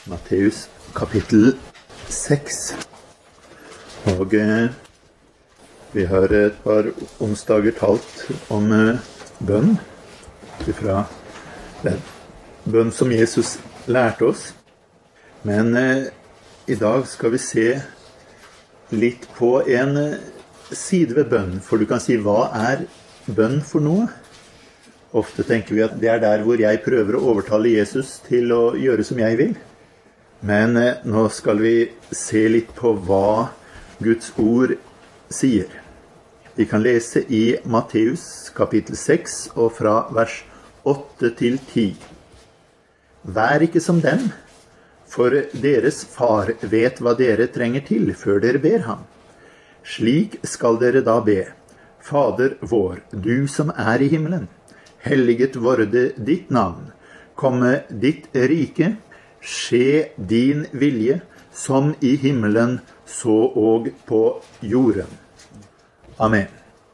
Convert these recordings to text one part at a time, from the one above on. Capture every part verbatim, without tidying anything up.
Matteus kapittel seks. Og eh, vi har et par onsdager talt om eh, bønn, fra den bønn som Jesus lærte oss. Men eh, i dag skal vi se litt på en eh, side ved bønn, for du kan si, hva er bønn for noe? Ofte tenker vi at det er der hvor jeg prøver å overtale Jesus til å gjøre som jeg vil. Men eh, nå skal vi se litt på hva Guds ord sier. Vi kan lese i Matteus kapittel seks og fra vers åtte til ti. Vær ikke som dem, for deres far vet hva dere trenger til før dere ber ham. Slik skal dere da be. Fader vår, du som er i himmelen, helliget vorde ditt navn, komme ditt rike, skje din vilje, som i himmelen, så og på jorden. Amen.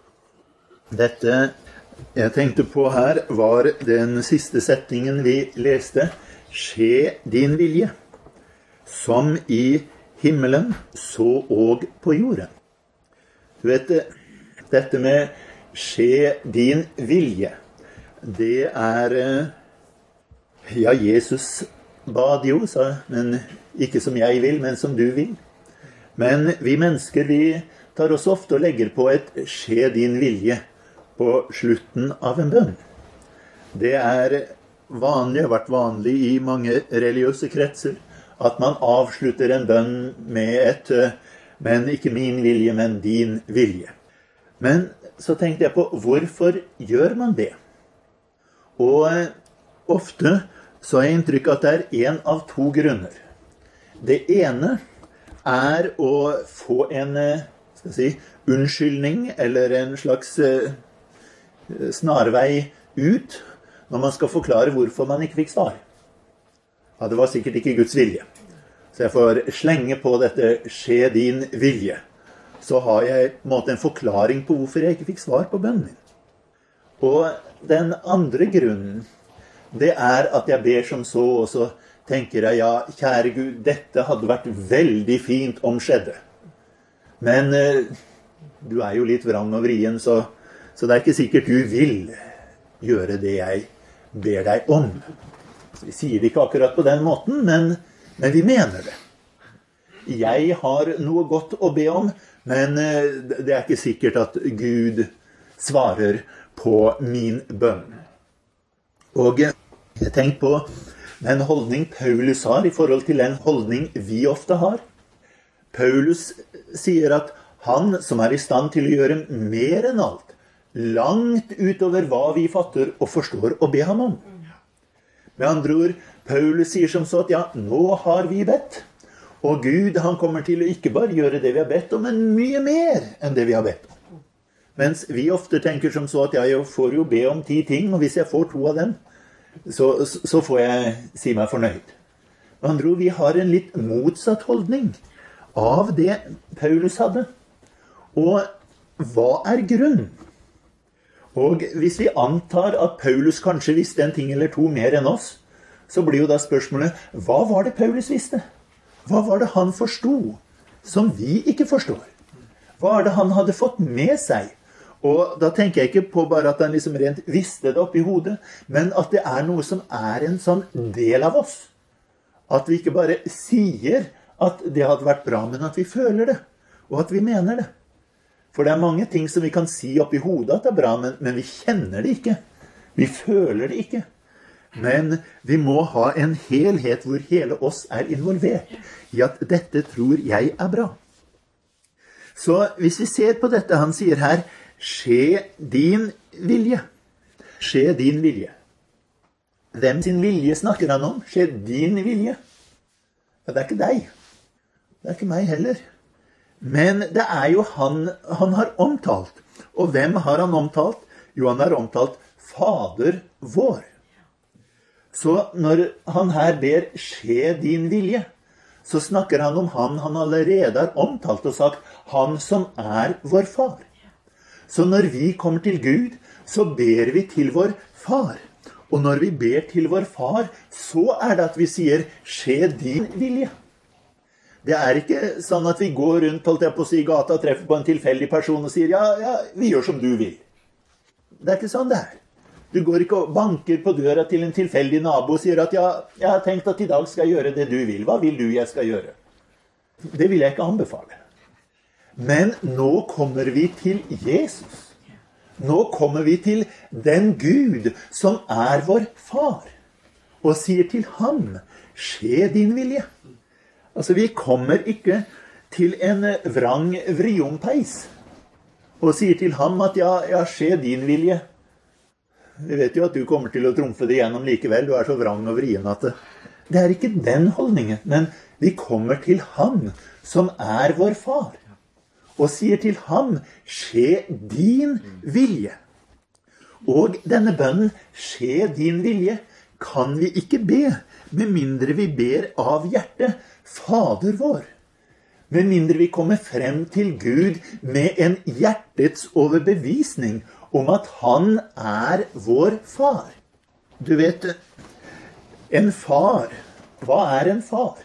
Dette jeg tenkte på her var den siste setningen vi leste. Skje din vilje, som i himmelen, så og på jorden. Du vet, dette med skje din vilje, det er, ja, Jesus bad jo, sa, men ikke som jeg vil, men som du vil. Men vi mennesker, vi tar oss ofte og legger på et skje din vilje på slutten av en bønn. Det er vanlig, har vært vanlig i mange religiøse kretser, at man avslutter en bønn med et, men ikke min vilje, men din vilje. Men så tenkte jeg på, hvorfor gjør man det? Og ofte så har jeg inntrykk at det er en av to grunner. Det ene er å få en skal jeg si, unnskyldning eller en slags snarvei ut når man skal forklare hvorfor man ikke fikk svar. Ja, det var sikkert ikke Guds vilje. Så jeg får slenge på dette skje din vilje. Så har jeg på en måte en forklaring på hvorfor jeg ikke fikk svar på bønnen min. Og den andre grunnen, det er at jeg ber som så, og så tenker jeg, ja, kjære Gud, dette hadde vært veldig fint om skjedde. Men eh, du er jo litt vrang og vrien, så, så det er ikke sikkert du vil gjøre det jeg ber deg om. Så vi sier det ikke akkurat på den måten, men, men vi mener det. Jeg har noe godt å be om, men eh, det er ikke sikkert at Gud svarer på min bønn. Og jeg tenkte på den holdning Paulus har i forhold til den holdning vi ofte har. Paulus sier at han som er i stand til å gjøre mer enn alt, langt utover hva vi fatter og forstår å be ham om. Med andre ord, Paulus sier som så at ja, nå har vi bedt. Og Gud, han kommer til å ikke bare gjøre det vi har bedt om, men mye mer enn det vi har bedt om. Mens vi ofte tenker som så at ja, jeg får jo be om ti ting, og hvis jeg får to av dem, så, så får jeg si meg fornøyd. Med andre ord, vi har en litt motsatt holdning av det Paulus hadde. Og hva er grunnen? Og hvis vi antar at Paulus kanskje visste en ting eller to mer enn oss, så blir jo da spørsmålet, hva var det Paulus visste? Hva var det han forstod, som vi ikke forstår? Hva er det han hadde fått med seg? Og da tenker jeg ikke på bare at han liksom rent visste det opp i hodet, men at det er noe som er en sånn del av oss. At vi ikke bare sier at det hadde vært bra, men at vi føler det, og at vi mener det. For det er mange ting som vi kan si opp i hodet at det er bra, men, men vi kjenner det ikke. Vi føler det ikke. Men vi må ha en helhet hvor hele oss er involvert i at dette tror jeg er bra. Så hvis vi ser på dette, han sier her, skje din vilje. Skje din vilje. Hvem sin vilje snakker han om? Skje din vilje. Ja, det er ikke deg. Det er ikke meg heller. Men det er jo han han har omtalt. Og hvem har han omtalt? Jo, han har omtalt Fader vår. Så når han her ber skje din vilje, så snakker han om han han allerede har omtalt og sagt, han som er vår far. Så når vi kommer til Gud, så ber vi til vår far. Og når vi ber til vår far, så er det at vi sier, skje din vilje. Det er ikke sånn at vi går rundt holdt jeg på å si, gata og treffer på en tilfeldig person og sier, ja, ja, vi gjør som du vil. Det er ikke sånn det er. Du går ikke og banker på døra til en tilfeldig nabo og sier at, ja, jeg har tenkt at i dag skal jeg gjøre det du vil. Hva vil du jeg skal gjøre? Det vil jeg ikke anbefale. Men nå kommer vi til Jesus. Nå kommer vi til den Gud som er vår far, og sier til ham, skje din vilje. Altså, vi kommer ikke til en vrang vriompeis, og sier til ham at ja, ja, skje din vilje. Vi vet jo at du kommer til å trumfe det gjennom likevel, du er så vrang og vrien at det, det er ikke den holdningen, men vi kommer til ham som er vår far, og sier til ham, skje din vilje. Og denne bønnen, skje din vilje, kan vi ikke be, med mindre vi ber av hjertet, Fader vår. Med mindre vi kommer frem til Gud med en hjertets overbevisning om at han er vår far. Du vet, en far, hva er en far?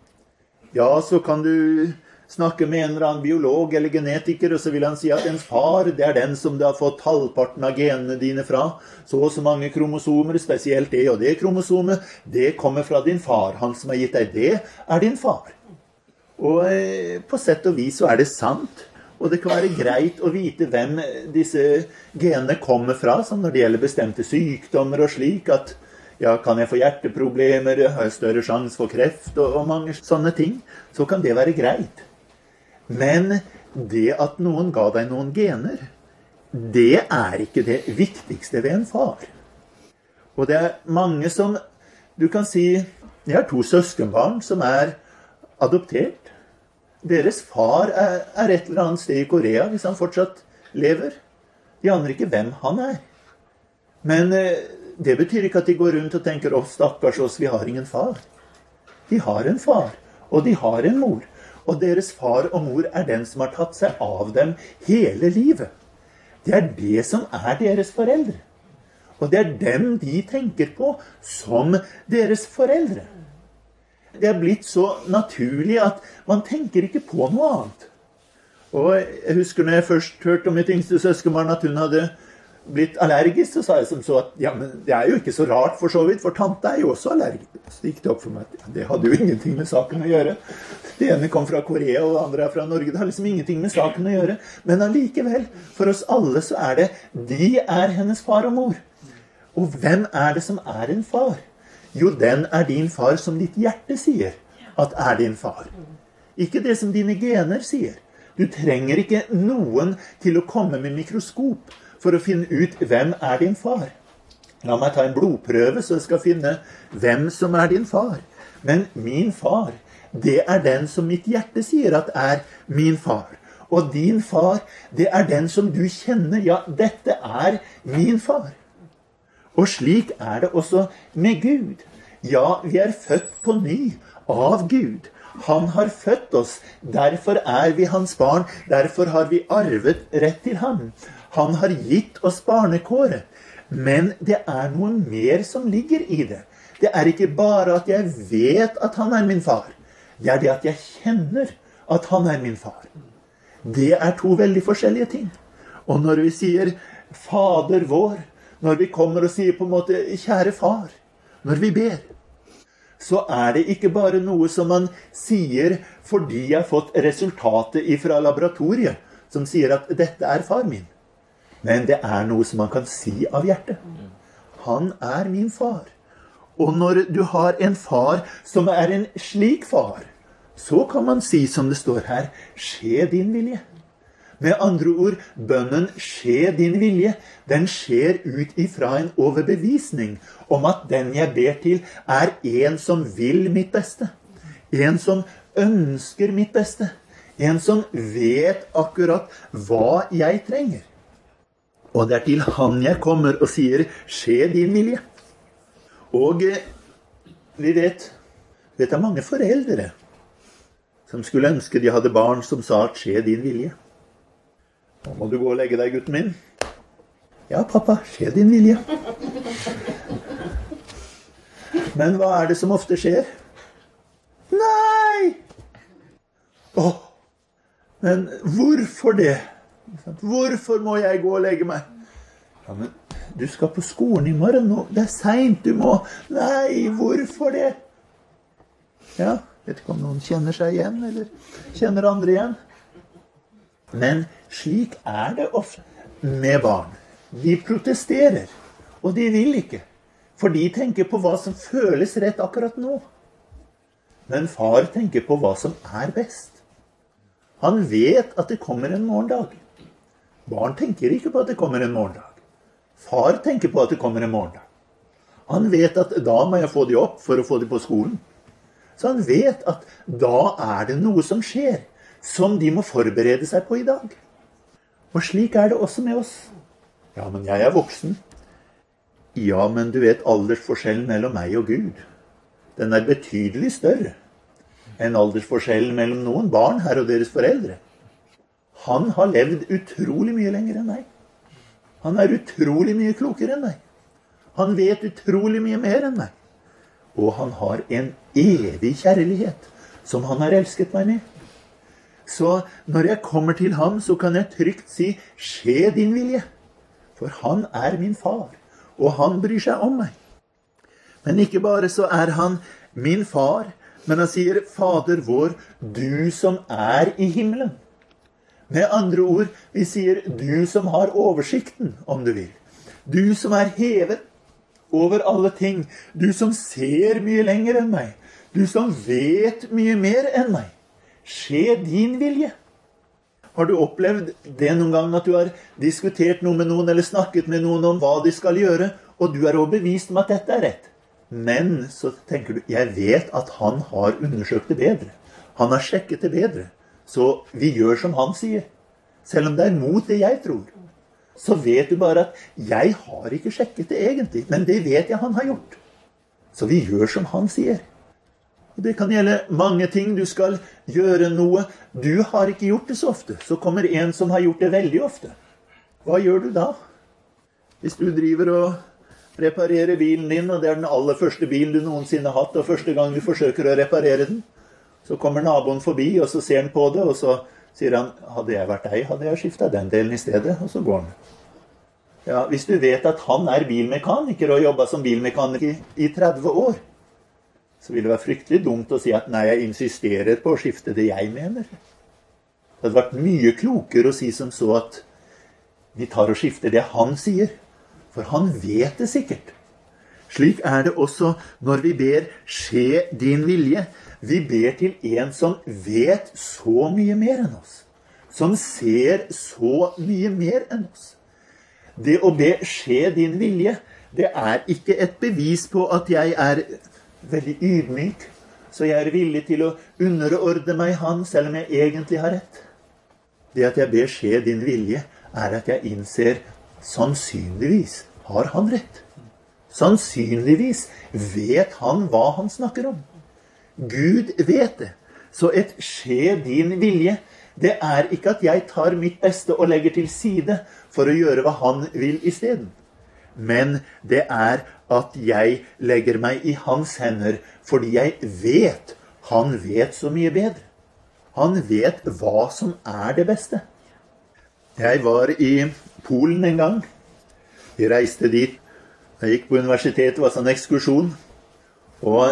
Ja, så kan du snakke med en eller annen biolog eller genetiker, og så vil han si at en far, det er den som du har fått halvparten av genene dine fra. Så og så mange kromosomer, spesielt det og det kromosomet, det kommer fra din far. Han som har gitt deg det, er din far. Og eh, på sett og vis så er det sant. Og det kan være greit å vite hvem disse genene kommer fra, som når det gjelder bestemte sykdommer og slik, at ja, kan jeg få hjerteproblemer, har jeg større sjanse for kreft og, og mange sånne ting, så kan det være greit. Men det at noen ga deg noen gener, det er ikke det viktigste ved en far. Og det er mange som, du kan si, jeg har to søskenbarn som er adoptert. Deres far er, er et eller annet sted i Korea, hvis han fortsatt lever. De aner ikke hvem han er. Men det betyr ikke at de går rundt og tenker, å, stakkars oss, vi har ingen far. De har en far, og de har en mor. Og deres far og mor er den som har tatt seg av dem hele livet. Det er det som er deres foreldre. Og det er dem de tenker på som deres foreldre. Det er blitt så naturlig at man tenker ikke på noe annet. Og jeg husker når jeg først hørte om mitt yngste søskenbarn at hun hadde blitt allergisk, så sa jeg som så at ja, men det er jo ikke så rart for så vidt, for tante er jo også allergisk. Så det gikk det opp for meg at ja, det hadde jo ingenting med saken å gjøre. Det ene kom fra Korea, og det andre er fra Norge. Det har liksom ingenting med saken å gjøre. Men allikevel, for oss alle så er det, de er hennes far og mor. Og hvem er det som er en far? Jo, den er din far som ditt hjerte sier at er din far. Ikke det som dine gener sier. Du trenger ikke noen til å komme med mikroskop for å finne ut hvem er din far. La meg ta en blodprøve så jeg skal finne hvem som er din far. Men min far, det er den som mitt hjerte sier at er min far. Og din far, det er den som du kjenner. Ja, dette er min far. Og slik er det også med Gud. Ja, vi er født på ny av Gud. Han har født oss, derfor er vi hans barn, derfor har vi arvet rett til ham. Han har gitt oss barnekåret, men det er noe mer som ligger i det. Det er ikke bare at jeg vet at han er min far, det er det at jeg kjenner at han er min far. Det er to veldig forskjellige ting. Og når vi sier Fader vår, når vi kommer og sier på en måte kjære far, når vi ber, så er det ikke bare noe som man sier fordi jeg har fått resultatet fra laboratoriet, som sier at dette er far min. Men det er noe som man kan si av hjertet. Han er min far. Og når du har en far som er en slik far, så kan man si som det står her, skje din vilje. Med andre ord, bønnen skje din vilje, den skjer ut ifra en overbevisning om at den jeg ber til er en som vil mitt beste. En som ønsker mitt beste. En som vet akkurat hva jeg trenger. Og det er til han jeg kommer og sier, skje din vilje. Og vi vet, det er mange foreldre som skulle ønske de hadde barn som sa at skje din vilje. Nå må du gå og legge deg, gutten min. Ja, pappa, skje din vilje. Men hva er det som ofte skjer? Nei! Åh, men hvorfor det? Hvorfor må jeg gå og legge meg? Ja, men du skal på skolen i morgen nå. Det er sent, du må. Nei, hvorfor det? Ja, vet ikke om noen kjenner seg igjen, eller kjenner andre igjen. Men slik er det ofte med barn. De protesterer, og de vil ikke. For de tenker på hva som føles rett akkurat nå. Men far tenker på hva som er best. Han vet at det kommer en morgendag. Barn tenker ikke på at det kommer en morgendag. Far tenker på at det kommer en morgendag. Han vet at da må jeg få de opp for å få de på skolen. Så han vet at da er det noe som skjer, som de må forberede seg på i dag. Og slik er det også med oss. Ja, men jeg er voksen. Ja, men du vet aldersforskjellen mellom meg og Gud. Den er betydelig større enn aldersforskjellen mellom noen barn her og deres foreldre. Han har levd utrolig mye lenger enn meg. Han er utrolig mye klokere enn meg. Han vet utrolig mye mer enn meg. Og han har en evig kjærlighet som han har elsket meg med. Så når jeg kommer til ham, så kan jeg trygt si, skje din vilje. For han er min far, og han bryr seg om meg. Men ikke bare så er han min far, men han sier, Fader vår, du som er i himmelen. Med andre ord, vi sier, du som har oversikten, om du vil. Du som er hevet over alle ting. Du som ser mye lenger enn meg. Du som vet mye mer enn meg. Skje din vilje. Har du opplevd det noen gang at du har diskutert noe med noen, eller snakket med noen om hva de skal gjøre, og du er overbevist om at dette er rett? Men så tenker du, jeg vet at han har undersøkt det bedre. Han har sjekket det bedre. Så vi gjør som han sier. Selv om det er mot det jeg tror. Så vet du bare at jeg har ikke sjekket det egentlig. Men det vet jeg han har gjort. Så vi gjør som han sier. Og det kan gjelde mange ting. Du skal gjøre noe. Du har ikke gjort det så ofte. Så kommer en som har gjort det veldig ofte. Hva gjør du da? Hvis du driver og reparerer bilen din, og det er den aller første bilen du noensinne har hatt, og første gang du forsøker å reparere den, så kommer naboen forbi, og så ser han på det, og så sier han, hadde jeg vært deg, hadde jeg skiftet den delen i stedet, og så går han. Ja, hvis du vet at han er bilmekaniker, og jobbet som bilmekaniker i, i tretti år, så vil det være fryktelig dumt å si at nei, jeg insisterer på å skifte det jeg mener. Det hadde vært mye klokere å si som så at vi tar og skifter det han sier, for han vet det sikkert. Slik er det også når vi ber skje din vilje. Vi ber til en som vet så mye mer enn oss. Som ser så mye mer enn oss. Det å be skje din vilje, det er ikke et bevis på at jeg er veldig ydmyk, så jeg er villig til å underordne meg han, selv om jeg egentlig har rett. Det at jeg ber skje din vilje, er at jeg innser, sannsynligvis har han rett. Sannsynligvis vet han hva han snakker om. Gud vet det. Så et skje din vilje, det er ikke at jeg tar mitt beste og legger til side for å gjøre hva han vil i stedet. Men det er at jeg legger meg i hans hender, fordi jeg vet, han vet så mye bedre. Han vet hva som er det beste. Jeg var i Polen en gang. Vi reiste dit. Jeg gikk på universitetet, var sånn ekskursjon. Og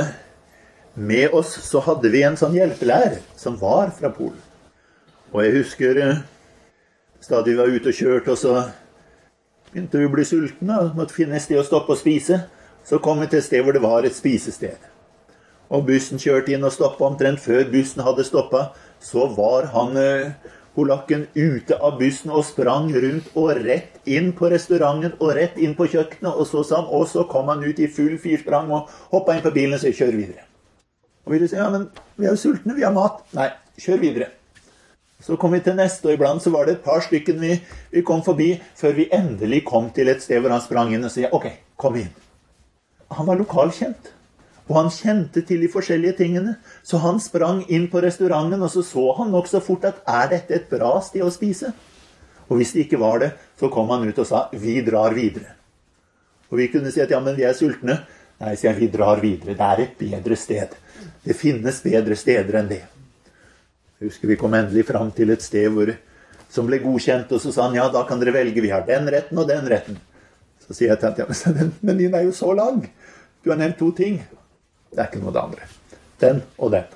med oss så hadde vi en sånn hjelpelærer som var fra Polen. Og jeg husker stadig vi var ute og kjørt, og så begynte vi å bli sultne og måtte finne et sted å stoppe og spise. Så kom vi til et sted hvor det var et spisested. Og bussen kjørte inn og stoppet omtrent før bussen hadde stoppet. Så var han, polakken, ute av bussen og sprang rundt og rett inn på restauranten og rett inn på kjøkkenet. Og så sa han, og så kom han ut i full firsprang og hoppet inn på bilen og så kjør videre. Og vi sa, ja, men vi er jo sultne, vi har mat. Nei, kjør videre. Så kom vi til neste, og iblant så var det et par stykken vi, vi kom forbi, før vi endelig kom til et sted hvor han sprang inn og sier, ok, kom inn. Han var lokalkjent, og han kjente til de forskjellige tingene, så han sprang inn på restauranten, og så så han nok så fort at, er dette et bra sted å spise? Og hvis det ikke var det, så kom han ut og sa, vi drar videre. Og vi kunne si at, ja, men vi er sultne, Nei, sier jeg, vi drar videre. Det er et bedre sted. Det finnes bedre steder enn det. Jeg husker vi kom endelig fram til et sted hvor, som ble godkjent, og så sa han, ja, da kan dere velge, vi har den retten og den retten. Så sier jeg til ham, ja, men, men din er jo så lang. Du har nevnt to ting. Det er ikke noe det andre. Den og den.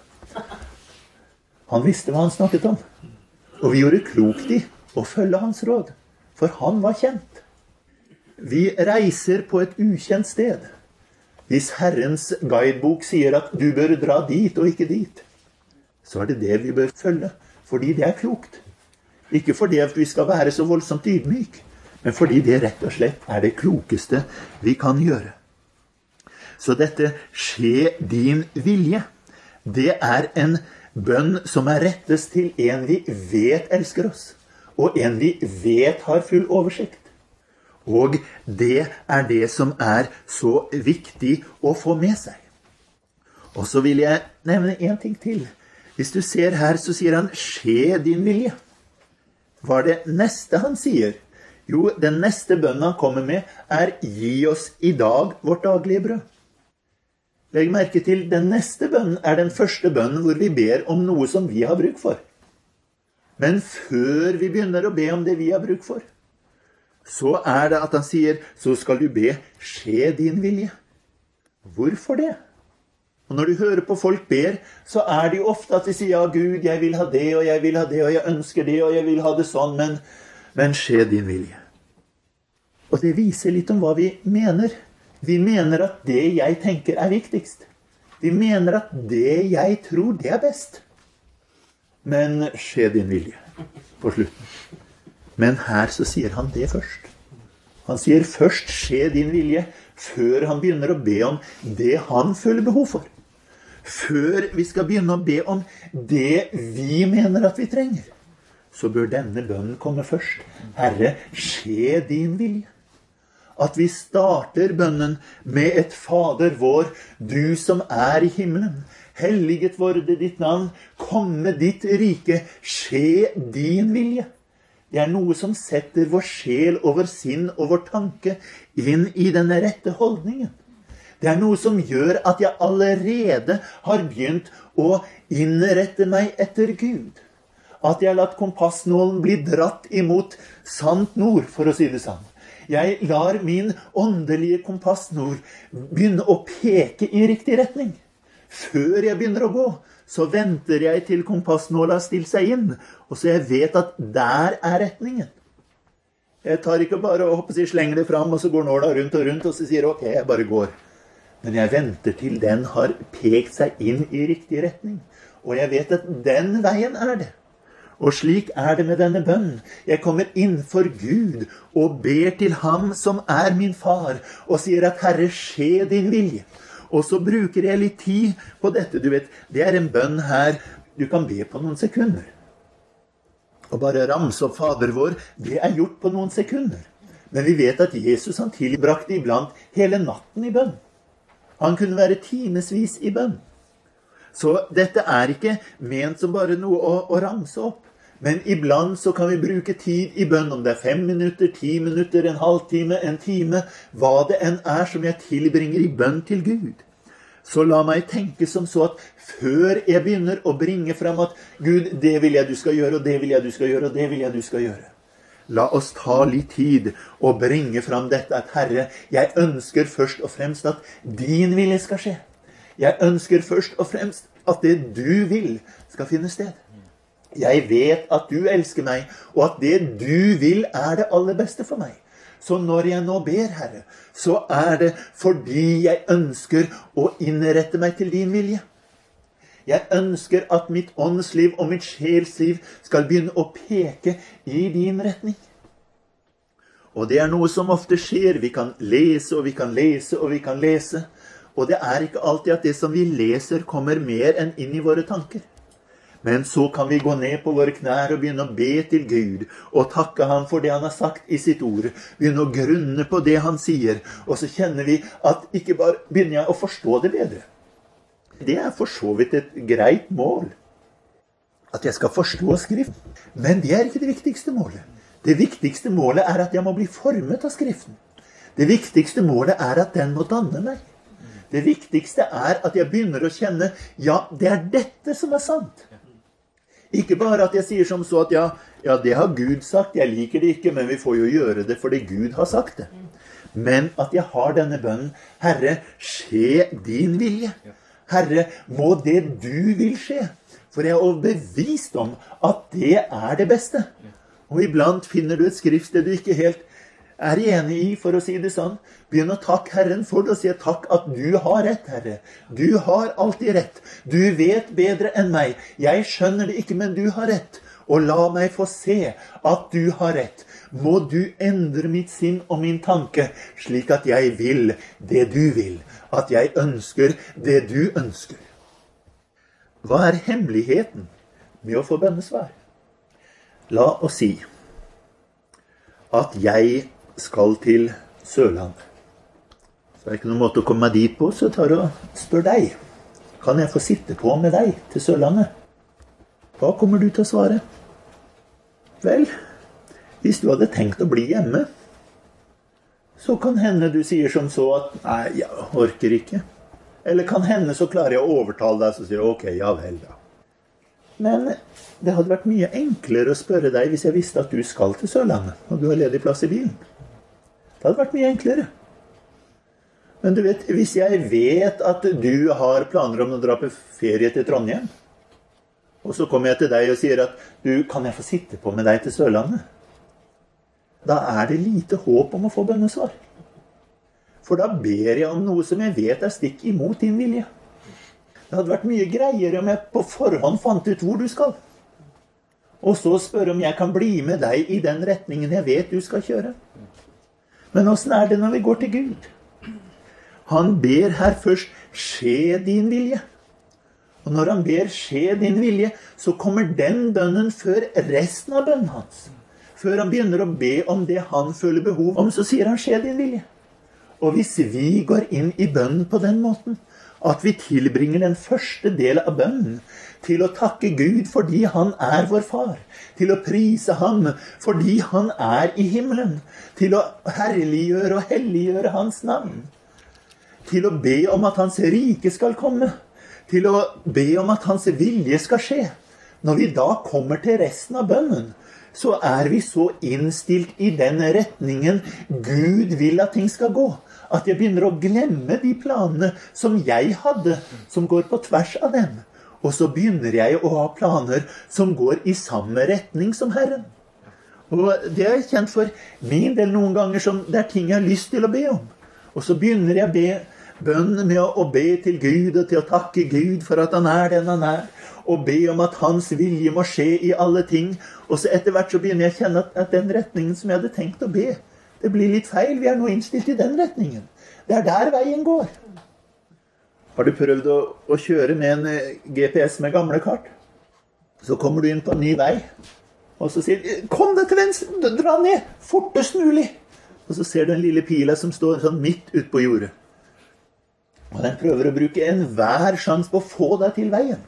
Han visste hva han snakket om. Og vi gjorde klokt i å følge hans råd. For han var kjent. Vi reiser på et ukjent sted. Hvis Herrens guidebok sier at du bør dra dit og ikke dit, så er det det vi bør følge. Fordi det er klokt. Ikke fordi at vi skal være så voldsomt ydmyk, men fordi det rett og slett er det klokeste vi kan gjøre. Så dette skje din vilje, det er en bønn som er rettes til en vi vet elsker oss, og en vi vet har full oversikt. Og det er det som er så viktig å få med seg. Og så vil jeg nevne en ting til. Hvis du ser her, så sier han, skje din vilje. Hva er det neste han sier? Jo, den neste bønnen han kommer med er, gi oss i dag vårt daglige brød. Legg merke til, den neste bønnen er den første bønnen hvor vi ber om noe som vi har bruk for. Men før vi begynner å be om det vi har bruk for, så er det at han sier, så skal du be, skje din vilje. Hvorfor det? Og når du hører på folk ber, så er det jo ofte at de sier, ja Gud, jeg vil ha det, og jeg vil ha det, og jeg ønsker det, og jeg vil ha det sånn, men, men skje din vilje. Og det viser litt om hva vi mener. Vi mener at det jeg tenker er viktigst. Vi mener at det jeg tror det er best. Men skje din vilje på slutten. Men her så sier han det først. Han sier først skje din vilje, før han begynner å be om det han føler behov for. Før vi skal begynne å be om det vi mener at vi trenger, så bør denne bønnen komme først. Herre, skje din vilje. At vi starter bønnen med et Fader vår, du som er i himmelen. Helliget vorde ditt navn, komme ditt rike, skje din vilje. Det er noe som setter vår sjel og vår sinn og vår tanke inn i denne rette holdningen. Det er noe som gjør at jeg allerede har begynt å innrette meg etter Gud. At jeg har latt kompassnålen bli dratt imot sant nord, for å si det sånn. Jeg lar min åndelige kompassnord begynne å peke i riktig retning. Før jeg begynner å gå, så venter jeg til kompassnåla stiller seg inn, og så jeg vet at der er retningen. Jeg tar ikke bare og håper jeg slenger det fram, og så går nåla rundt og rundt, og så sier jeg, ok, jeg bare går. Men jeg venter til den har pekt seg inn i riktig retning, og jeg vet at den veien er det. Og slik er det med denne bønnen. Jeg kommer inn for Gud og ber til ham som er min far, og sier at Herre, skje din vilje. Og så bruker jeg litt tid på dette. Du vet, det er en bønn her du kan be på noen sekunder. Og bare ramse opp Fader vår, det er gjort på noen sekunder. Men vi vet at Jesus han tilbrakte iblant hele natten i bønn. Han kunne være timesvis i bønn. Så dette er ikke ment som bare noe å, å ramse opp. Men iblant så kan vi bruke tid i bønn, om det er fem minutter, ti minutter, en halvtime, en time, hva det enn er som jeg tilbringer i bønn til Gud. Så la meg tenke som så at før jeg begynner å bringe frem at Gud, det vil jeg du skal gjøre, og det vil jeg du skal gjøre, og det vil jeg du skal gjøre. La oss ta litt tid og bringe frem dette at Herre, jeg ønsker først og fremst at din vilje skal skje. Jeg ønsker først og fremst at det du vil skal finne sted. Jeg vet at du elsker meg, og at det du vil er det aller beste for meg. Så når jeg nå ber, Herre, så er det fordi jeg ønsker å innrette meg til din vilje. Jeg ønsker at mitt åndsliv og mitt sjelsliv skal begynne å peke i din retning. Og det er noe som ofte skjer. Vi kan lese, og vi kan lese, og vi kan lese. Og det er ikke alltid at det som vi leser kommer mer enn inn i våre tanker. Men så kan vi gå ned på våre knær og begynne å be til Gud og takke ham for det han har sagt i sitt ord. Begynne å grunne på det han sier, og så kjenner vi at ikke bare begynner jeg å forstå det bedre. Det er for så vidt et greit mål, at jeg skal forstå skriften. Men det er ikke det viktigste målet. Det viktigste målet er at jeg må bli formet av skriften. Det viktigste målet er at den må danne meg. Det viktigste er at jeg begynner å kjenne, ja, det er dette som er sant. Ikke bare at jeg sier som så at ja, ja, det har Gud sagt, jeg liker det ikke, men vi får jo gjøre det fordi Gud har sagt det. Men at jeg har denne bønnen, Herre, skje din vilje. Herre, må det du vil skje. For jeg er overbevist om at det er det beste. Og iblant finner du et skriftsted du ikke helt er enig i, for å si det sånn. Begynn å takke Herren for det og si takk at du har rett, Herre. Du har alltid rett. Du vet bedre enn meg. Jeg skjønner det ikke, men du har rett. Og la meg få se at du har rett. Må du endre mitt sinn og min tanke, slik at jeg vil det du vil. At jeg ønsker det du ønsker. Hva er hemmeligheten med å få bønnesvar? La oss si at jeg skal til Sørlandet. Så er det ikke noen måte å komme meg dit på, så jeg tar og spør deg. Kan jeg få sitte på med deg til Sørlandet? Hva kommer du til å svare? Vel, hvis du hadde tenkt å bli hjemme, så kan hende du sier som så at nei, jeg orker ikke. Eller kan hende så klarer jeg å overtale deg, så sier jeg ok, ja vel da. Men det hadde vært mye enklere å spørre deg hvis jeg visste at du skal til Sørlandet, og du har ledig plass i bilen. Det hadde vært mye enklere. Men du vet, hvis jeg vet at du har planer om å dra på ferie til Trondheim, og så kommer jeg til deg og sier at du, kan jeg få sitte på med deg til Sørlandet? Da er det lite håp om å få bønnesvar. For da ber jeg om noe som jeg vet er stikk imot din vilje. Det hadde vært mye greiere om jeg på forhånd fant ut hvor du skal. Og så spørre om jeg kan bli med deg i den retningen jeg vet du skal kjøre. Men hvordan er det når vi går til Gud? Han ber her først, skje din vilje. Og når han ber skje din vilje, så kommer den bønnen før resten av bønnen hans. Før han begynner å be om det han føler behov om, så sier han skje din vilje. Og hvis vi går inn i bønnen på den måten, at vi tilbringer den første del av bønnen til å takke Gud fordi han er vår far, til å prise ham fordi han er i himmelen, til å herliggjøre og helliggjøre hans navn, til å be om at hans rike skal komme, til å be om at hans vilje skal skje. Når vi da kommer til resten av bønnen, så er vi så innstilt i den retningen Gud vil at ting skal gå, at jeg begynner å glemme de planene som jeg hadde, som går på tvers av dem. Og så begynner jeg å ha planer som går i samme retning som Herren. Og det er kjent for min del noen ganger som det er ting jeg har lyst til å be om. Og så begynner jeg å be bønnen med å be til Gud og til å takke Gud for at han er den han er. Og be om at hans vilje må skje i alle ting. Og så etter hvert så begynner jeg å kjenne at, at den retningen som jeg hadde tenkt å be, det blir litt feil. Vi er nå innstilt i den retningen. Det er der veien går. Har du prøvd å, å kjøre med en G P S med gamle kart? Så kommer du inn på en ny vei, og så sier du, kom deg til venstre, dra ned, fortest mulig. Og så ser du en lille pila som står sånn midt ut på jordet. Og den prøver å bruke enhver sjans på å få deg til veien.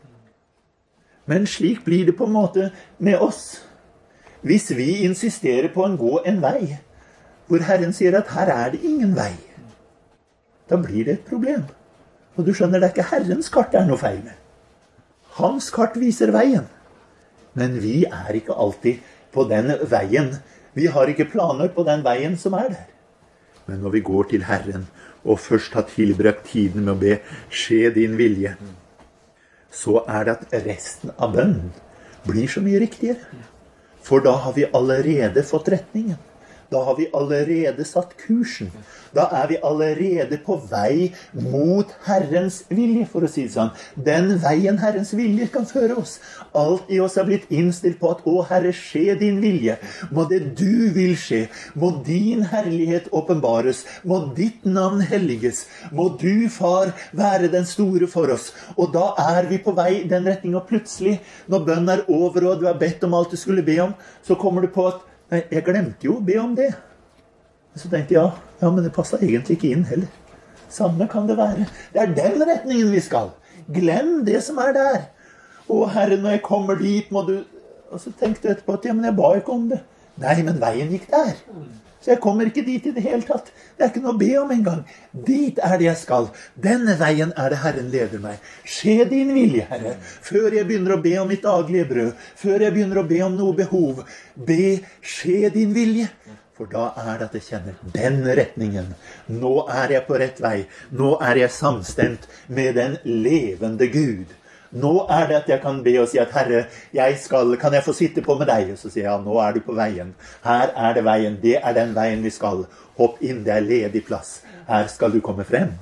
Men slik blir det på en måte med oss. Hvis vi insisterer på å gå en vei, hvor Herren sier at her er det ingen vei, da blir det et problem. Og du skjønner, det er ikke Herrens kart det er noe feil med. Hans kart viser veien. Men vi er ikke alltid på den veien. Vi har ikke planer på den veien som er der. Men når vi går til Herren, og først har tilbrakt tiden med å be, skje din vilje, så er det at resten av bønnen blir så mye riktigere. For da har vi allerede fått retningen. Da har vi allerede satt kursen. Da er vi allerede på vei mot Herrens vilje, for å si det sånn. Den veien Herrens vilje kan føre oss. Alt i oss er blitt innstilt på at, å Herre, skje din vilje. Må det du vil skje. Må din herlighet åpenbares. Må ditt navn helliges. Må du, far, være den store for oss. Og da er vi på vei i den retningen, og plutselig, når bønnen er over, og du har bedt om alt du skulle be om, så kommer du på at, nei, jeg glemte jo å be om det. Så tenkte jeg, ja, ja, men det passet egentlig ikke inn heller. Samme kan det være. Det er den retningen vi skal. Glem det som er der. Å, Herre, når jeg kommer dit, må du... Og så tenkte jeg etterpå at, ja, men jeg ba ikke om det. Nei, men veien gikk der. Så jeg kommer ikke dit i det hele tatt. Det er ikke noe å be om en gang. Dit er det jeg skal. Denne veien er det Herren leder meg. Skje din vilje, Herre. Før jeg begynner å be om mitt daglige brød, før jeg begynner å be om noe behov, be, skje din vilje. For da er det at jeg kjenner den retningen. Nå er jeg på rett vei. Nå er jeg samstemt med den levende Gud. Nå er det at jeg kan be og si at Herre, jeg skal, kan jeg få sitte på med deg? Og så sier jeg, ja, nå er du på veien. Her er det veien, det er den veien vi skal. Hopp inn, det er ledig plass. Her skal du komme frem.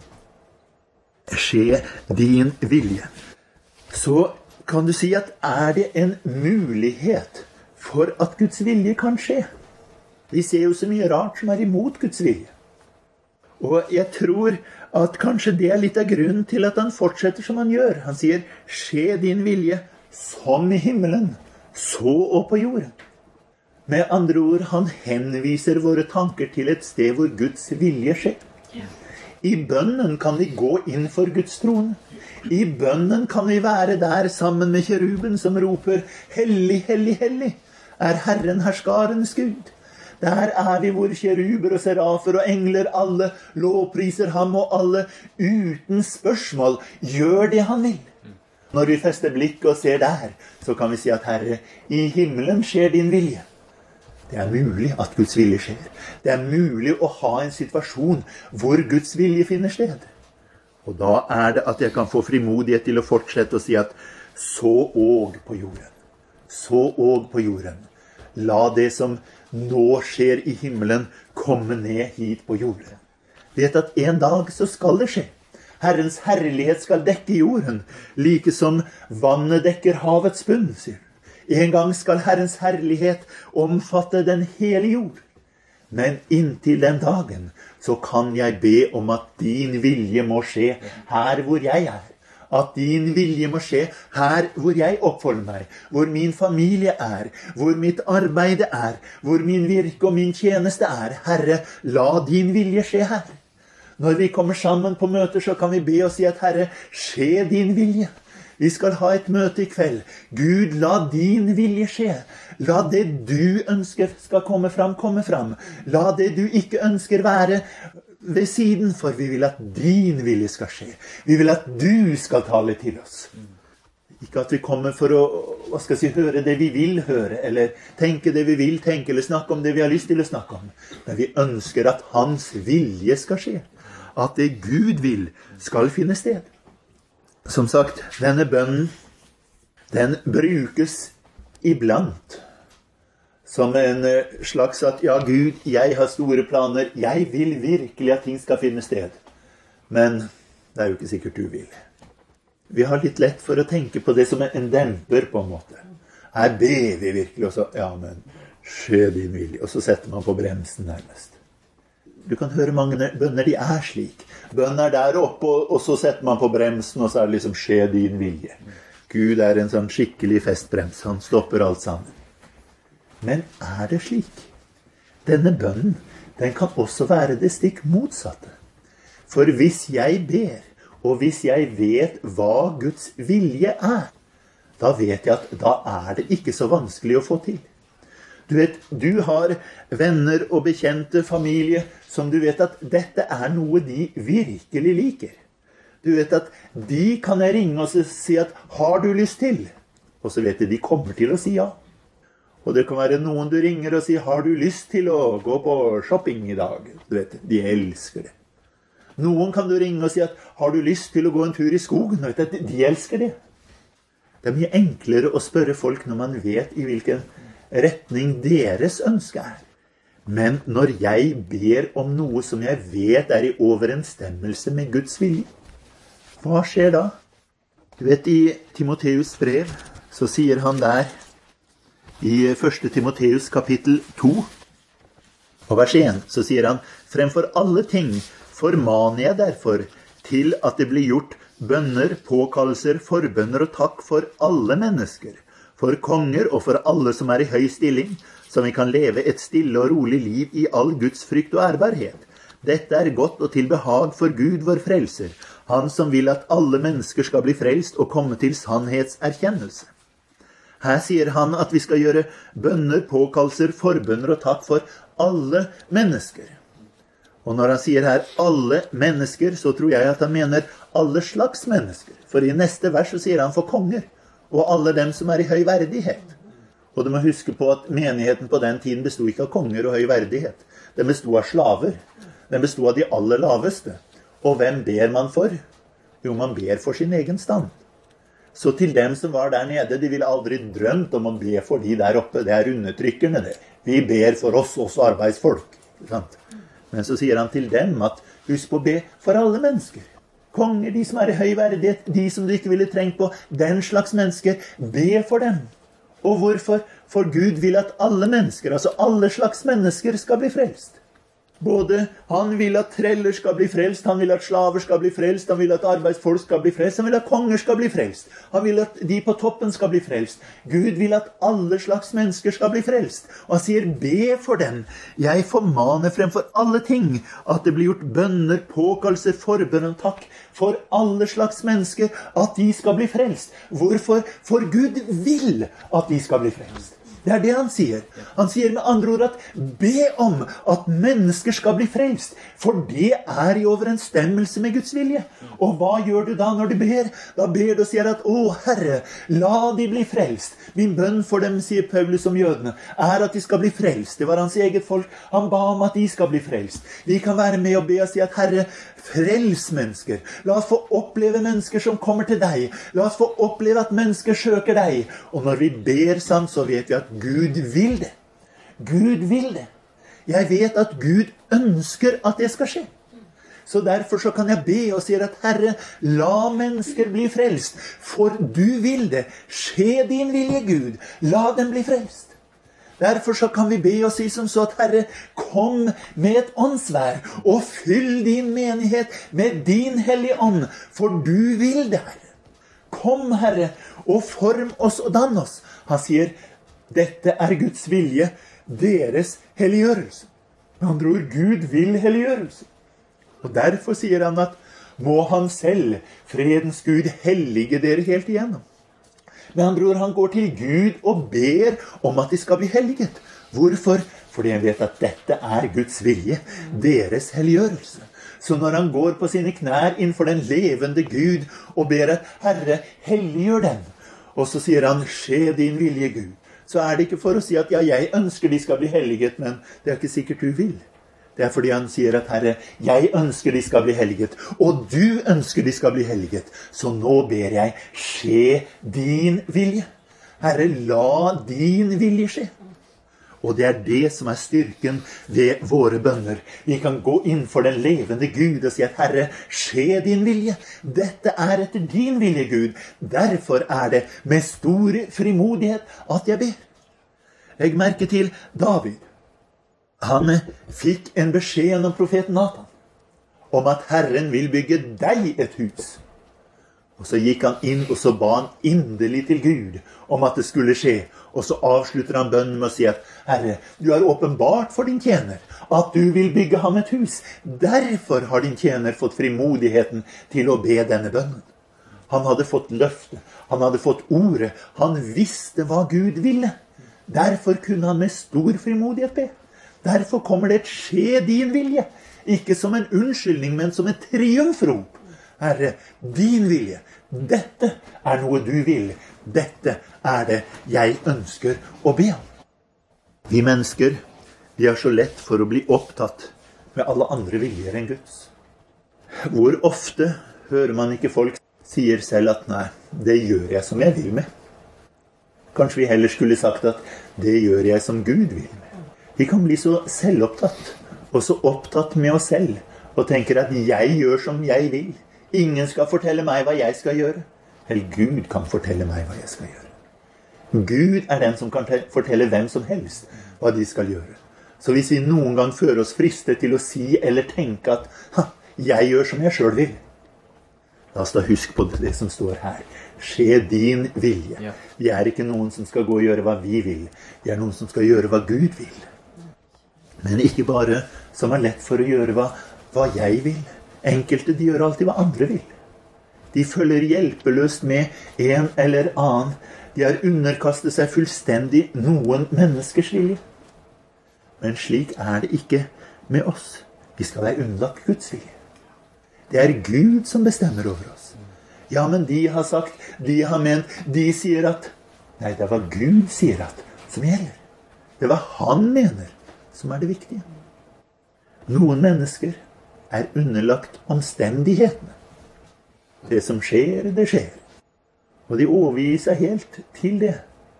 Skje din vilje. Så kan du si at er det en mulighet for at Guds vilje kan skje? Vi ser jo så mye rart som er imot Guds vilje. Og jeg tror at kanskje det er litt av grunnen til at han fortsetter som han gjør. Han sier, skje din vilje som i himmelen, så og på jorden. Med andre ord, han henviser våre tanker til et sted hvor Guds vilje skjer. I bønnen kan vi gå inn for Guds trone. I bønnen kan vi være der sammen med keruben som roper, hellig, hellig, hellig, er Herren herskarens Gud. Der er vi hvor keruber og serafer og engler alle lovpriser ham, og alle uten spørsmål gjør det han vil. Når vi fester blikket og ser der, så kan vi si at Herre, i himmelen skjer din vilje. Det er mulig at Guds vilje skjer. Det er mulig å ha en situasjon hvor Guds vilje finner sted. Og da er det at jeg kan få frimodighet til å fortsette å si at så og på jorden. Så og på jorden. La det som nå skjer i himmelen komme ned hit på jorden. Vet at en dag så skal det skje. Herrens herlighet skal dekke jorden, like som vannet dekker havets bunn, sier. En gang skal Herrens herlighet omfatte den hele jord. Men inntil den dagen så kan jeg be om at din vilje må skje her hvor jeg er. At din vilje må skje her hvor jeg oppholder meg, hvor min familie er, hvor mitt arbeid er, hvor min virke og min tjeneste er. Herre, la din vilje skje her. Når vi kommer sammen på møter, så kan vi be og si at Herre, skje din vilje. Vi skal ha et møte i kveld. Gud, la din vilje skje. La det du ønsker skal komme fram, komme fram. La det du ikke ønsker være ved siden, for vi vil at din vilje skal skje. Vi vil at du skal tale til oss. Ikke at vi kommer for å, hva skal jeg si, høre det vi vil høre, eller tenke det vi vil tenke, eller snakke om det vi har lyst til å snakke om. Men vi ønsker at hans vilje skal skje. At det Gud vil skal finne sted. Som sagt, denne bønnen, den brukes iblant som en slags at, ja Gud, jeg har store planer, jeg vil virkelig at ting skal finne sted. Men det er jo ikke sikkert du vil. Vi har litt lett for å tenke på det som en demper på en måte. Her ber vi virkelig, og så, ja, men skje din vilje. Og så setter man på bremsen nærmest. Du kan høre mange bønner, de er slik. Bønn er der oppe, og, og så setter man på bremsen, og så er det liksom skje din vilje. Gud er en sånn skikkelig festbrems, han stopper alt sammen. Men er det slik? Denne bønnen, den kan også være det stikk motsatte. For hvis jeg ber, og hvis jeg vet hva Guds vilje er, da vet jeg at da er det ikke så vanskelig å få til. Du vet, du har venner og bekjente familie som du vet at dette er noe de virkelig liker. Du vet at de kan jeg ringe og si at har du lyst til? Og så vet de, de kommer til å si ja. Og det kan være noen du ringer og sier, har du lyst til å gå på shopping i dag? Du vet, de elsker det. Noen kan du ringe og si at, har du lyst til å gå en tur i skogen? Vet du, de elsker det. Det er mye enklere å spørre folk når man vet i hvilken retning deres ønske er. Men når jeg ber om noe som jeg vet er i overensstemmelse med Guds vilje, hva skjer da? Du vet, i Timoteus brev, så sier han der, i første Timoteus kapittel to, og vers én, så sier han, fremfor alle ting formaner jeg derfor til at det blir gjort bønner, påkallelser, forbønner og takk for alle mennesker, for konger og for alle som er i høy stilling, så vi kan leve et stille og rolig liv i all Guds frykt og ærbarhet. Dette er godt og til behag for Gud vår frelser, han som vil at alle mennesker skal bli frelst og komme til sannhetserkjennelse. Her sier han at vi skal gjøre bønner, påkallelser, forbønner og takk for alle mennesker. Og når han sier her alle mennesker, så tror jeg at han mener alle slags mennesker. For i neste vers så sier han for konger, og alle dem som er i høy verdighet. Og du må huske på at menigheten på den tiden bestod ikke av konger og høy verdighet. Den bestod av slaver. Den bestod av de aller laveste. Og hvem ber man for? Jo, man ber for sin egen stand. Så til dem som var der nede, de ville aldri drømt om å be for de der oppe. Det er undertrykkerne det. Vi ber for oss, også arbeidsfolk. Sant? Men så sier han til dem at husk på å be for alle mennesker. Konger, de som er i høy verdighet, de som du ikke ville trengt på, den slags mennesker, be for dem. Og hvorfor? For Gud vil at alle mennesker, altså alle slags mennesker, skal bli frelst. Både han vil at treller skal bli frelst, han vil at slaver skal bli frelst, han vil at arbeidsfolk skal bli frelst, han vil at konger skal bli frelst, han vil at de på toppen skal bli frelst. Gud vil at alle slags mennesker skal bli frelst. Og han sier, be for dem. Jeg formaner fremfor alle ting at det blir gjort bønner, påkallelser, forbønn og takk for alle slags mennesker, at de skal bli frelst. Hvorfor? For Gud vil at de skal bli frelst. Det er det han sier. Han sier med andre ord at be om at mennesker skal bli frelst, for det er i overensstemmelse med Guds vilje. Og hva gjør du da når du ber? Da ber du og sier at, å Herre, la de bli frelst. Min bønn for dem, sier Paulus om jødene, er at de skal bli frelst. Det var hans eget folk. Han ba om at de skal bli frelst. Vi kan være med og be og si at, Herre, frels mennesker. La oss få oppleve mennesker som kommer til deg. La oss få oppleve at mennesker søker deg. Og når vi ber sant, så vet vi at Gud vil det. Gud vil det. Jeg vet at Gud ønsker at det skal skje. Så derfor så kan jeg be og si at Herre, la mennesker bli frelst. For du vil det. Skje din vilje, Gud. La dem bli frelst. Derfor så kan vi be og si som så at Herre, kom med et åndsvær og fyll din menighet med din hellige ånd, for du vil det, Herre. Kom, Herre, og form oss og dann oss. Han sier, dette er Guds vilje, deres helliggjørelse. Med andre ord, Gud vil helliggjørelse. Og derfor sier han at, må han selv, fredens Gud, hellige dere helt igjennom. Med andre ord, han går til Gud og ber om at de skal bli helliget. Hvorfor? Fordi han vet at dette er Guds vilje, deres helliggjørelse. Så når han går på sine knær innenfor den levende Gud og ber at Herre, helliggjør dem, og så sier han, skje din vilje, Gud, så er det ikke for å si at ja, jeg ønsker de skal bli helliget, men det er ikke sikkert du vil. Det er fordi han sier at Herre, jeg ønsker de skal bli helliget, og du ønsker de skal bli helliget. Så nå ber jeg, skje din vilje. Herre, la din vilje skje. Og det er det som er styrken ved våre bønner. Vi kan gå inn for den levende Gud og si at Herre, skje din vilje. Dette er etter din vilje, Gud. Derfor er det med stor frimodighet at jeg ber. Legg merke til David. Han fikk en beskjed gjennom profeten Nathan om at Herren vil bygge deg et hus. Og så gikk han inn, og så ba han inderlig til Gud om at det skulle skje. Og så avslutter han bønnen med å si at Herre, du har åpenbart for din tjener at du vil bygge ham et hus. Derfor har din tjener fått frimodigheten til å be denne bønnen. Han hadde fått løfte, han hadde fått ordet, han visste hva Gud ville. Derfor kunne han med stor frimodighet be. Derfor kommer det et skje din vilje. Ikke som en unnskyldning, men som et triumfrop. Herre, din vilje. Dette er noe du vil. Dette er det jeg ønsker å be om. Vi mennesker, vi har så lett for å bli opptatt med alle andre viljer enn Guds. Hvor ofte hører man ikke folk sier selv at nei, det gjør jeg som jeg vil med. Kanskje vi heller skulle sagt at det gjør jeg som Gud vil med. Vi kan bli så selvopptatt, og så opptatt med oss selv, og tenker at jeg gjør som jeg vil. Ingen skal fortelle meg hva jeg skal gjøre. Eller Gud kan fortelle meg hva jeg skal gjøre. Gud er den som kan fortelle hvem som helst hva de skal gjøre. Så hvis vi noen gang føler oss fristet til å si eller tenke at ha, jeg gjør som jeg selv vil, la oss da huske på det som står her. Skje din vilje. Vi er ikke noen som skal gå og gjøre hva vi vil. Vi er noen som skal gjøre hva Gud vil. Men ikke bare som er lett for å gjøre hva, hva jeg vil. Enkelte, de gjør alltid hva andre vil. De følger hjelpeløst med en eller annen. De har underkastet seg fullstendig noen menneskers vilje. Men slik er det ikke med oss. Vi skal være underlagt Guds vilje. Det er Gud som bestemmer over oss. Ja, men de har sagt, de har ment, de sier at... Nei, det er hva Gud sier at, som gjelder. Det er hva han mener, som er det viktige. Noen mennesker er underlagt omstendighetene. Det som skjer, det skjer. Og de overgir seg helt til det.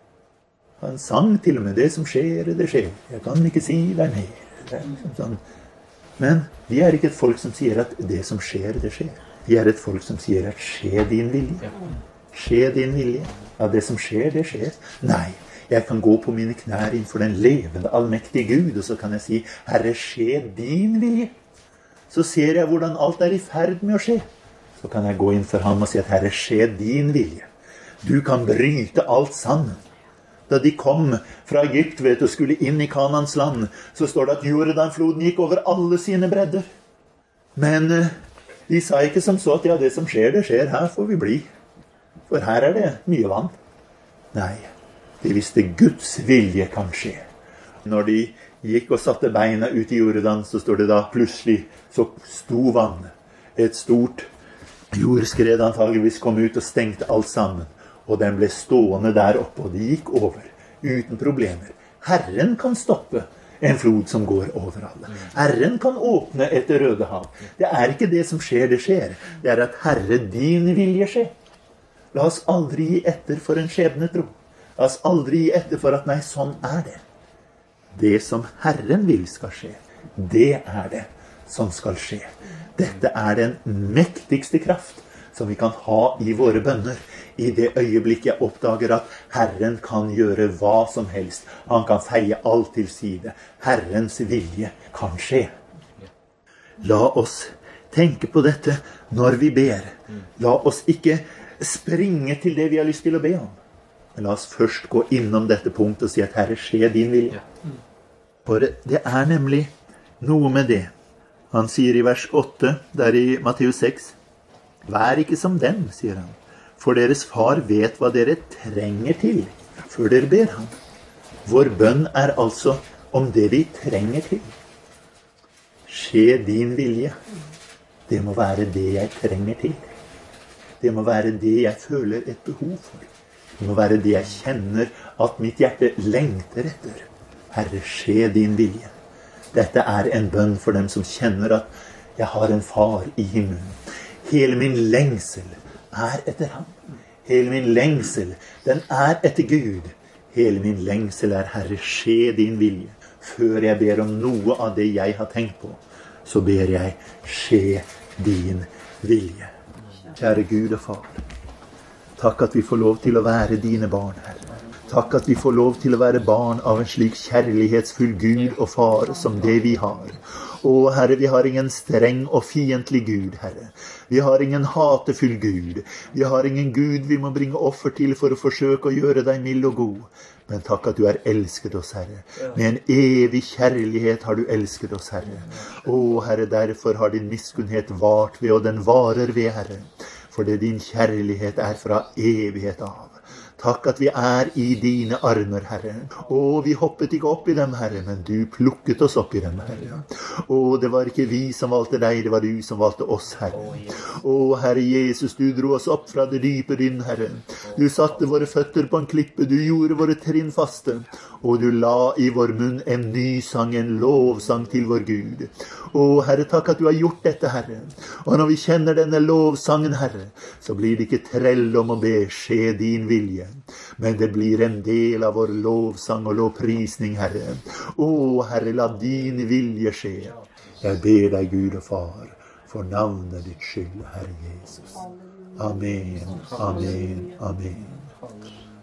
Han sang til og med det som skjer, det skjer. Jeg kan ikke si deg mer. Det er liksom sånn. Men vi er ikke et folk som sier at det som skjer, det skjer. Vi er et folk som sier at skje din vilje. Skje din vilje. Ja, det som skjer, det skjer. Nei, jeg kan gå på mine knær innenfor den levende, allmektige Gud, og så kan jeg si, Herre, skje din vilje. Så ser jeg hvordan alt er i ferd med å skje. Så kan jeg gå inn for ham og si at Herre, skje din vilje. Du kan bryte alt sammen. Da de kom fra Egypt, vet du, skulle inn i Kanans land, så står det at Jordanfloden gikk over alle sine bredder. Men de sa ikke som så at ja, det som skjer, det skjer, her får vi bli. For her er det mye vann. Nei, de visste Guds vilje kan skje. Når de gikk og satte beina ut i Jordan, så står det da plutselig så sto vann. Et stort jordskred antageligvis kom ut og stengte alt sammen. Og den ble stående der oppe, og det gikk over, uten problemer. Herren kan stoppe en flod som går over alle. Herren kan åpne et røde hav. Det er ikke det som skjer, det skjer. Det er at Herre, din vilje skjer. La oss aldri gi etter for en skjebnetro. La oss aldri gi etter for at nei, sånn er det. Det som Herren vil skal skje, det er det som skal skje. Dette er den mektigste kraft som vi kan ha i våre bønner. I det øyeblikk jeg oppdager at Herren kan gjøre hva som helst. Han kan feie alt til side. Herrens vilje kan skje. La oss tenke på dette når vi ber. La oss ikke springe til det vi har lyst til å be om. Men la oss først gå innom dette punktet og si at Herre, skje din vilje. For det er nemlig noe med det. Han sier i vers åtte, der i Matteus seks, vær ikke som dem, sier han. For deres far vet hva dere trenger til, før dere ber ham. Vår bønn er altså om det vi trenger til. Skje din vilje. Det må være det jeg trenger til. Det må være det jeg føler et behov for. Det må være det jeg kjenner at mitt hjerte lengter etter. Herre, skje din vilje. Dette er en bønn for dem som kjenner at jeg har en far i himmelen. Hele min lengsel er etter ham. Hele min lengsel, den er etter Gud. Hele min lengsel er, Herre, skje din vilje. Før jeg ber om noe av det jeg har tenkt på, så ber jeg, skje din vilje. Kjære Gud og Far, takk at vi får lov til å være dine barn, Herre. Takk at vi får lov til å være barn av en slik kjærlighetsfull Gud og Far som det vi har. Å, Herre, vi har ingen streng og fiendtlig Gud, Herre. Vi har ingen hatefull Gud. Vi har ingen Gud vi må bringe offer til for å forsøke å gjøre deg mild og god. Men takk at du har elsket oss, Herre. Med en evig kjærlighet har du elsket oss, Herre. Å, Herre, derfor har din miskunnhet vart ved, og den varer ved, Herre. For det din kjærlighet er fra evighet av. Takk at vi er i dine armer, Herre. Å, vi hoppet ikke opp i dem, Herre, men du plukket oss opp i dem, Herre. Å, det var ikke vi som valgte deg, det var du som valgte oss, Herre. Å, Herre Jesus, du dro oss opp fra det dype dynn, Herre. Du satte våre føtter på en klippe, du gjorde våre trinn faste, og du la i vår munn en ny sang, en lovsang til vår Gud. Å, Herre, takk at du har gjort dette, Herre. Og når vi kjenner denne lovsangen, Herre, så blir det ikke trell om å be, skje din vilje. Men det blir en del av vår lovsang og lovprisning, Herre. Å, Herre, la din vilje skje. Jeg ber deg, Gud og Far, for navnet ditt skyld, Herre Jesus. Amen, amen, amen.